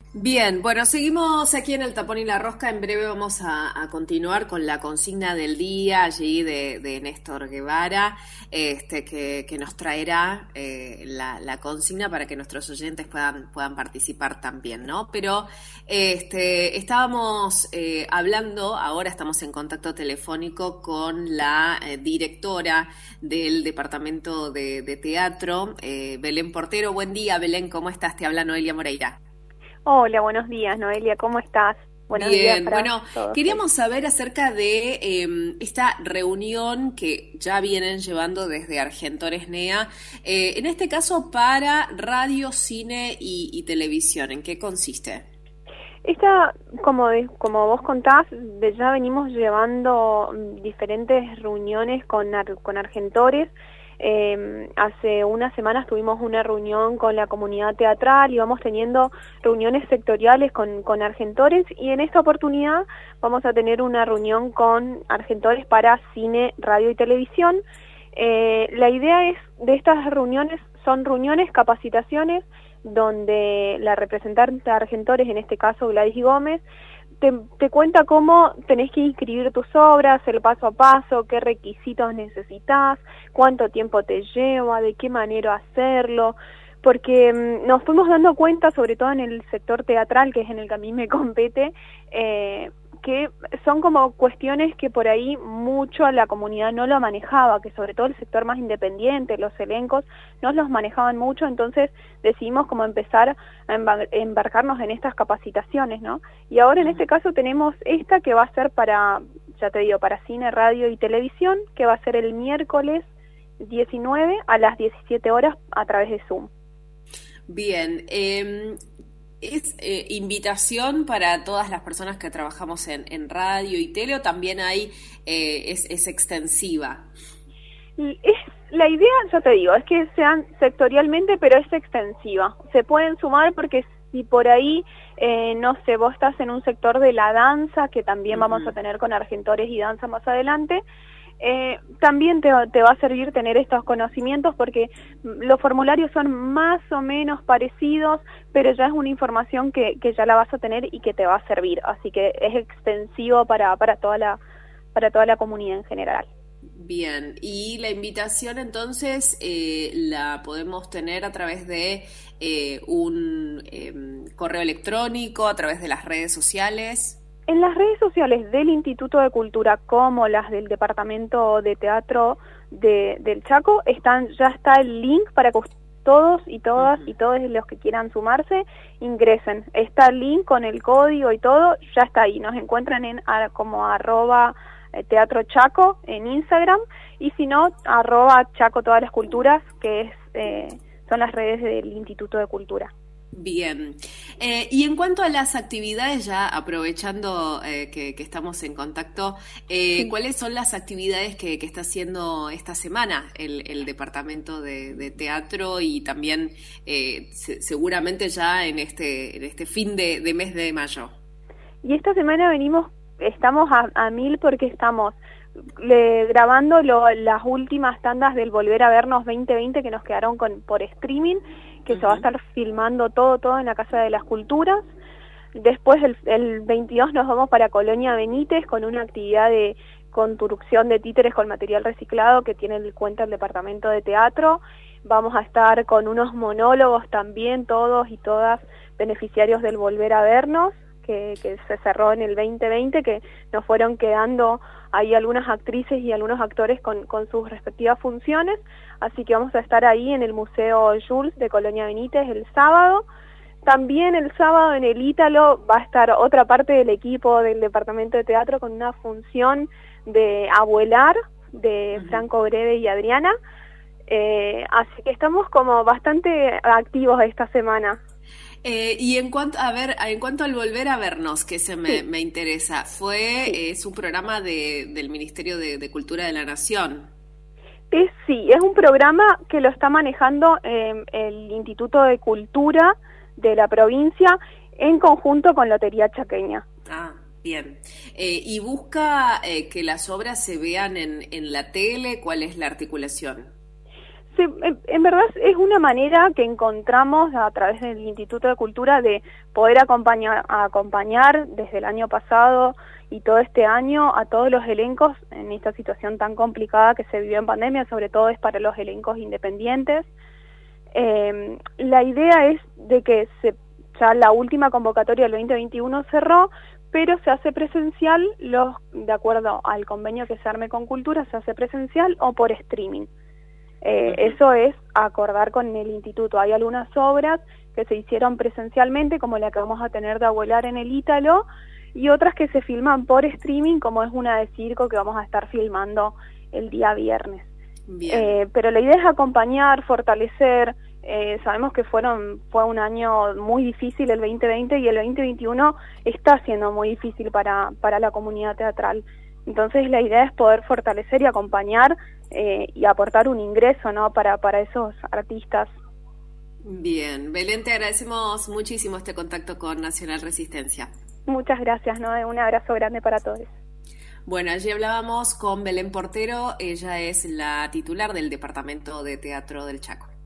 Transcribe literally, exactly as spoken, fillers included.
Bien, bueno, seguimos aquí en el Tapón y la Rosca. En breve vamos a, a continuar con la consigna del día allí de, de Néstor Guevara, este, que, que nos traerá eh, la, la consigna para que nuestros oyentes puedan, puedan participar también, ¿no? Pero este, estábamos eh, hablando, ahora estamos en contacto telefónico con la eh, directora del Departamento de, de Teatro, eh, Belén Portero. Buen día, Belén, ¿cómo estás? Te habla Noelia Moreira. Hola, buenos días, Noelia, ¿cómo estás? Buenos días Bien, para bueno, todos. queríamos saber acerca de eh, esta reunión que ya vienen llevando desde Argentores N E A, eh, en este caso para radio, cine y, y televisión. ¿En qué consiste? Esta, como, de- como vos contás, de ya venimos llevando mm, diferentes reuniones con, ar- con Argentores. Eh, hace unas semanas tuvimos una reunión con la comunidad teatral y vamos teniendo reuniones sectoriales con, con Argentores, y en esta oportunidad vamos a tener una reunión con Argentores para cine, radio y televisión. Eh, la idea es de estas reuniones, son reuniones, capacitaciones, donde la representante de Argentores, en este caso Gladys Gómez, te, te cuenta cómo tenés que inscribir tus obras, el paso a paso, qué requisitos necesitas, cuánto tiempo te lleva, de qué manera hacerlo, porque mm, nos fuimos dando cuenta, sobre todo en el sector teatral, que es en el que a mí me compete, eh, que son como cuestiones que por ahí mucho a la comunidad no lo manejaba, que sobre todo el sector más independiente, los elencos, no los manejaban mucho. Entonces decidimos como empezar a embar- embarcarnos en estas capacitaciones, ¿no? Y ahora en este caso tenemos esta que va a ser para, ya te digo, para cine, radio y televisión, que va a ser el miércoles diecinueve a las diecisiete horas a través de Zoom. Bien, eh, ¿es eh, invitación para todas las personas que trabajamos en, en radio y tele, o también hay, eh, es, es extensiva? Y es, la idea, ya te digo, es que sean sectorialmente, pero es extensiva. Se pueden sumar porque si por ahí, eh, no sé, vos estás en un sector de la danza, que también vamos a Ujú. tener con Argentores y danza más adelante, eh, también te, te va a servir tener estos conocimientos, porque los formularios son más o menos parecidos, pero ya es una información que, que ya la vas a tener y que te va a servir. Así que es extensivo para, para, toda la, para toda la comunidad en general. Bien, y la invitación entonces eh, la podemos tener a través de eh, un eh, correo electrónico, a través de las redes sociales. En las redes sociales del Instituto de Cultura, como las del Departamento de Teatro de, del Chaco, están, ya está el link para que todos y todas y Ujú. todos los que quieran sumarse ingresen. Está el link con el código y todo, ya está ahí. Nos encuentran en a, como arroba eh, Teatro Chaco en Instagram, y si no, arroba Chaco Todas las Culturas, que es eh, son las redes del Instituto de Cultura. Bien. Eh, y en cuanto a las actividades, ya aprovechando eh, que, que estamos en contacto, eh, Sí. ¿cuáles son las actividades que, que está haciendo esta semana el, el Departamento de, de Teatro, y también eh, se- seguramente ya en este, en este fin de, de mes de mayo? Y esta semana venimos, estamos a, a mil porque estamos le, grabando lo, las últimas tandas del Volver a Vernos veinte veinte que nos quedaron con, por streaming, que se va a Ujú. estar filmando todo, todo en la Casa de las Culturas. Después el, el veintidós nos vamos para Colonia Benítez con una actividad de construcción de títeres con material reciclado que tiene en cuenta el Departamento de Teatro. Vamos a estar con unos monólogos también, todos y todas beneficiarios del Volver a Vernos, que, que se cerró en el veinte veinte, que nos fueron quedando ahí algunas actrices y algunos actores con, con sus respectivas funciones. Así que vamos a estar ahí en el Museo Jules de Colonia Benítez el sábado. También el sábado en el Ítalo va a estar otra parte del equipo del Departamento de Teatro con una función de Abuelar, de Ujú. Franco Breve y Adriana. Eh, así que estamos como bastante activos esta semana. Eh, y en cuanto, a ver, en cuanto al Volver a Vernos, que se me, Sí, me interesa, fue, sí. eh, es un programa de, del Ministerio de, de Cultura de la Nación. Es, sí, es un programa que lo está manejando eh, el Instituto de Cultura de la provincia en conjunto con Lotería Chaqueña. Ah, bien. Eh, ¿y busca eh, que las obras se vean en, en la tele? ¿Cuál es la articulación? Sí, en, en verdad es una manera que encontramos a través del Instituto de Cultura de poder acompañar, acompañar desde el año pasado y todo este año a todos los elencos en esta situación tan complicada que se vivió en pandemia, sobre todo es para los elencos independientes. Eh, la idea es de que se, ya la última convocatoria del veinte veintiuno cerró, pero se hace presencial, los de acuerdo al convenio que se arme con Cultura, se hace presencial o por streaming. Eh, uh-huh. Eso es acordar con el instituto. Hay algunas obras que se hicieron presencialmente, como la que vamos a tener de Abuelar en el Ítalo, y otras que se filman por streaming, como es una de circo que vamos a estar filmando el día viernes. Bien. Eh, pero la idea es acompañar, fortalecer. Eh, sabemos que fueron fue un año muy difícil el veinte veinte y el veinte veintiuno está siendo muy difícil para, para la comunidad teatral. Entonces la idea es poder fortalecer y acompañar eh, y aportar un ingreso, ¿no?, para, para esos artistas. Bien, Belén, te agradecemos muchísimo este contacto con Nacional Resistencia. Muchas gracias, ¿no? Un abrazo grande para todos. Bueno, allí hablábamos con Belén Portero, ella es la titular del Departamento de Teatro del Chaco.